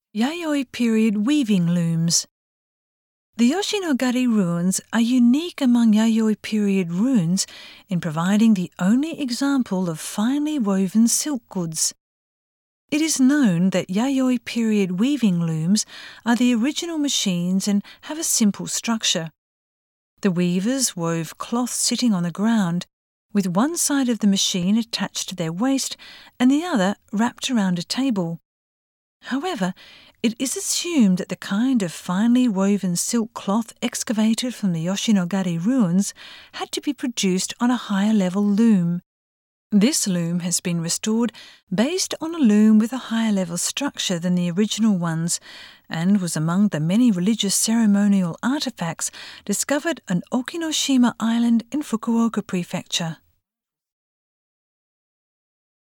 Yayoi period weaving looms. The Yoshinogari ruins are unique among Yayoi period ruins in providing the only example of finely woven silk goods. It is known that Yayoi period weaving looms are the original machines and have a simple structure. The weavers wove cloth sitting on the ground, with one side of the machine attached to their waist and the other wrapped around a table. However, it is assumed that the kind of finely woven silk cloth excavated from the Yoshinogari ruins had to be produced on a higher level loom. This loom has been restored based on a loom with a higher level structure than the original ones and was among the many religious ceremonial artefacts discovered on Okinoshima Island in Fukuoka Prefecture.